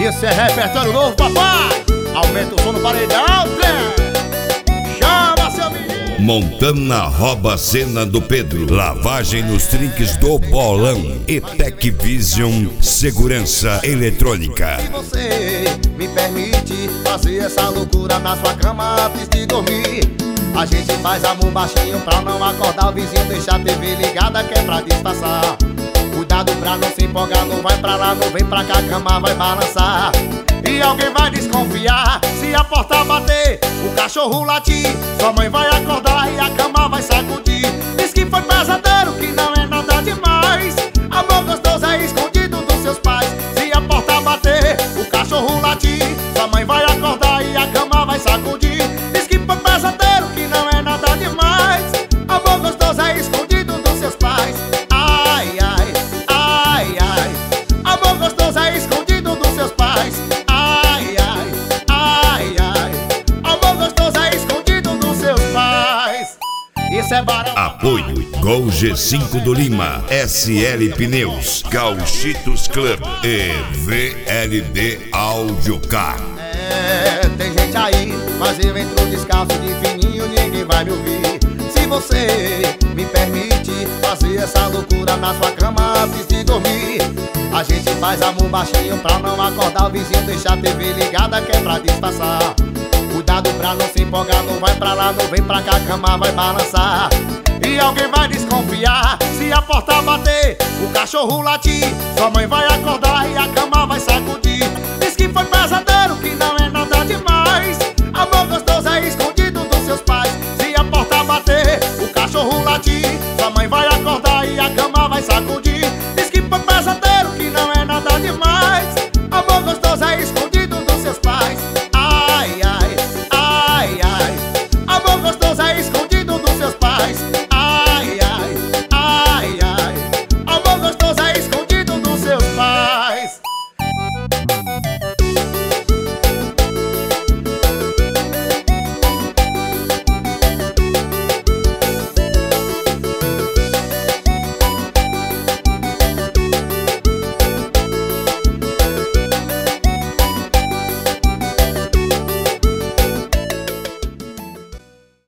Isso é repertório novo, papai. Aumenta o som no paredão, trem. Chama seu menino. Montana rouba a cena do Pedro. Lavagem nos trinques do bolão. E Tecvision Segurança Eletrônica. Se você me permite fazer essa loucura na sua cama antes de dormir, a gente faz amor baixinho pra não acordar o vizinho, deixar a TV ligada que é pra disfarçar. Cuidado pra não se empolgar, não vai pra lá, não vem pra cá, a cama vai balançar. E alguém vai desconfiar se a porta bater, o cachorro latir, sua mãe vai acordar e a cama vai sacudir. Diz que foi pesadelo, que não é nada demais. Amor gostoso é escondido dos seus pais. Se a porta bater, o cachorro latir, sua mãe vai acordar e a cama vai sacudir. Diz que foi pesadelo, que não é nada demais. Amor gostoso é escondido dos seus pais. Ai, ai, ai, ai. Amor gostoso é escondido dos seus pais. Ai, ai, ai, ai. Amor gostoso é escondido dos seus pais. Isso é barato. Apoio Gol G5 do Lima, SL Pneus, Gauchitos Club e VLD Audiocar. Tem gente aí, mas eu entro descalço de fininho, ninguém vai me ouvir. Se você me permite fazer essa loucura na sua cama antes de dormir, a gente faz amor baixinho pra não acordar o vizinho, deixar a TV ligada que é pra disfarçar. Cuidado pra não se empolgar, não vai pra lá, não vem pra cá, a cama vai balançar. E alguém vai desconfiar se a porta bater, o cachorro latir, sua mãe vai acordar e a cama vai